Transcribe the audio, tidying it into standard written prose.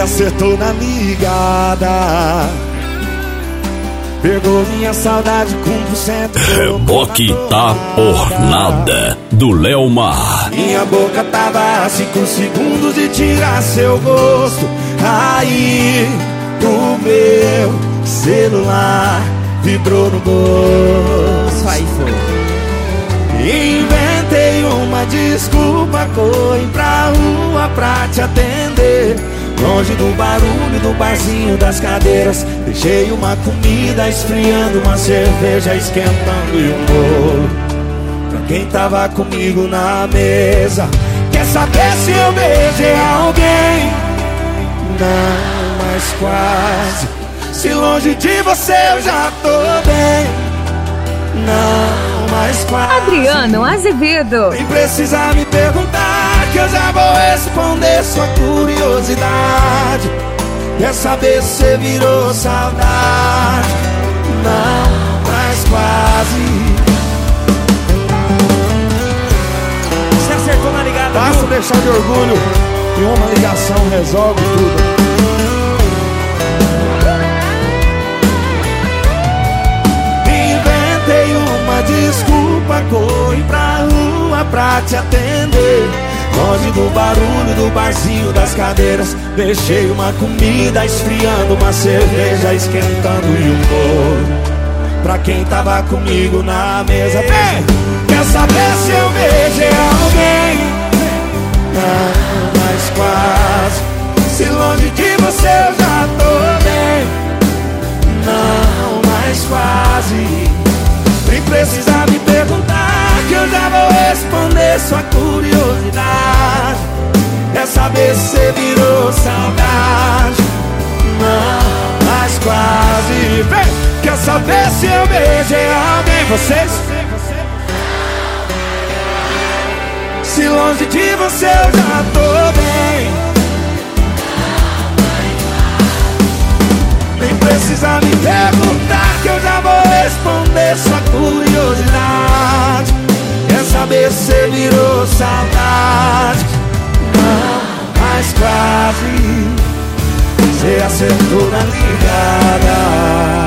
acertou na ligada. Pegou minha saudade com 100%. Reboque tá por nada, do Léo Mar. Minha boca tava a 5 segundos de tirar seu gosto. Aí o meu celular vibrou no bolso. Aí foi. Inventei uma desculpa, corri pra rua pra te atender. Longe do barulho do barzinho das cadeiras. Deixei uma comida esfriando, uma cerveja esquentando e um bolo pra quem tava comigo na mesa. Quer saber se eu beijei alguém? Não, mas quase. Se longe de você eu já tô bem. Não, mas quase. Adriano Azevedo. Nem precisa me perguntar, que eu já vou responder sua curiosidade. Quer saber se você virou saudade? Não, mas quase. Você acertou na ligada. Basta deixar de orgulho e uma ligação resolve tudo. Inventei uma desculpa, corri pra rua pra te atender. Longe do barulho do barzinho das cadeiras. Deixei uma comida esfriando, uma cerveja esquentando e um bolo pra quem tava comigo na mesa. Vem! Quer saber se eu beijei alguém? Não, mas quase. Se longe de você eu já tô bem. Não, mas quase. Nem precisa me perguntar, que eu já vou responder sua curiosidade. Quer saber se você virou saudade? Não, mas quase. Vem! Quer saber se eu beijei alguém? Vocês? Se longe de você eu já tô bem. Nem precisa me perguntar, que eu já vou responder sua curiosidade. Quer saber se você virou saudade? Não, mas quase. Você acertou na ligada.